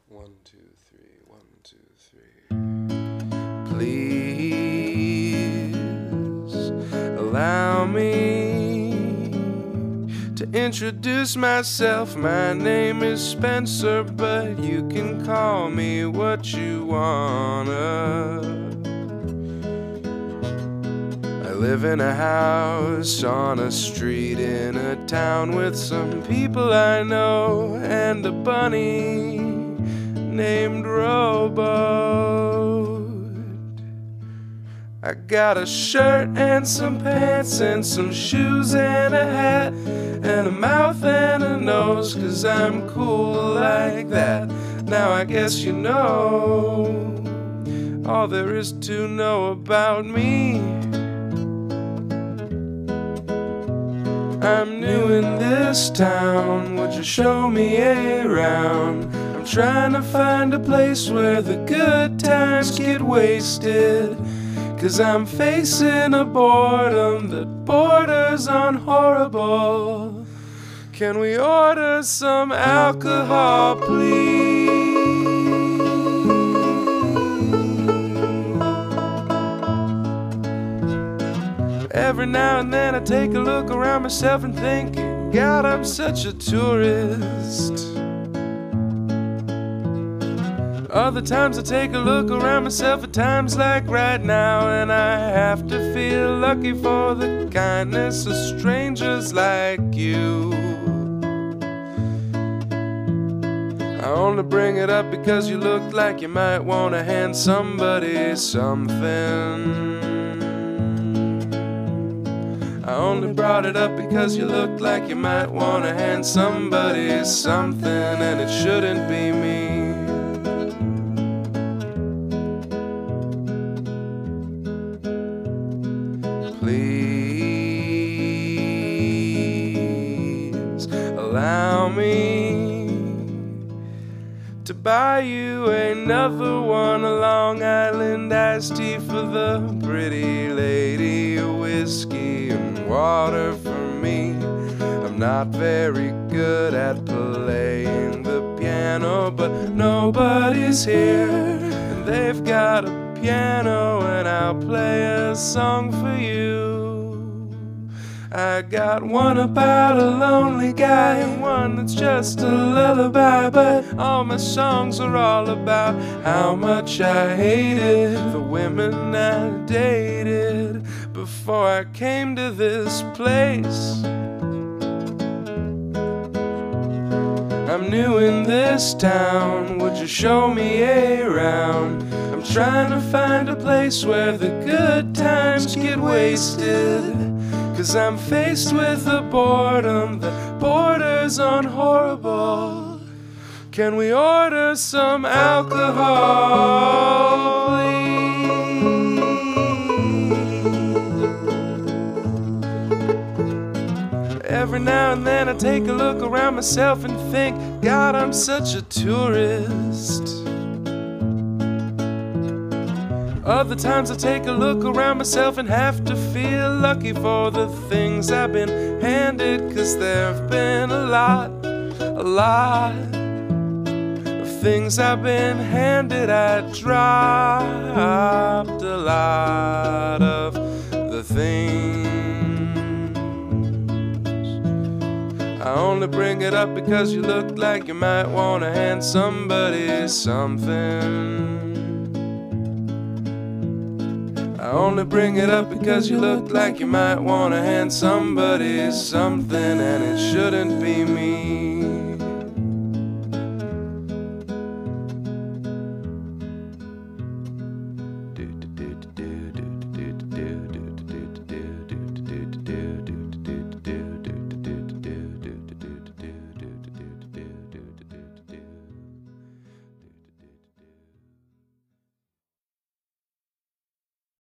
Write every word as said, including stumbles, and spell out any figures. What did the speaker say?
One, two, three, one, two, three. Please allow me to introduce myself. My name is Spencer, but you can call me what you wanna. I live in a house on a street in a town with some people I know and a bunny named Rowboat. I got a shirt and some pants and some shoes and a hat and a mouth and a nose, 'cause I'm cool like that. Now I guess you know all there is to know about me. I'm new in this town, would you show me around? I'm trying to find a place where the good times get wasted, 'cause I'm facing a boredom that borders on horrible. Can we order some alcohol, please? Every now and then I take a look around myself and think, God, I'm such a tourist. Other times I take a look around myself at times like right now, and I have to feel lucky for the kindness of strangers like you. I only bring it up because you look like you might want to hand somebody something. I only brought it up because you look like you might want to hand somebody something, and it shouldn't be me. Please allow me to buy you another one, a Long Island iced tea for the pretty lady, a whiskey and water for me. I'm not very good at playing the piano, but nobody's here, and they've got a piano, and I'll play a song for you. I got one about a lonely guy and one that's just a lullaby, but all my songs are all about how much I hated the women I dated before I came to this place. I'm new in this town, would you show me around? I'm trying to find a place where the good times get wasted, 'cause I'm faced with a boredom that borders on horrible. Can we order some alcohol, please? Every now and then I take a look around myself and think, God, I'm such a tourist. Other times I take a look around myself and have to feel lucky for the things I've been handed, 'cause there've been a lot, a lot of things I've been handed. I dropped a lot of the things. I only bring it up because you look like you might want to hand somebody something. I only bring it up because you look like you might want to hand somebody something, and it shouldn't be me.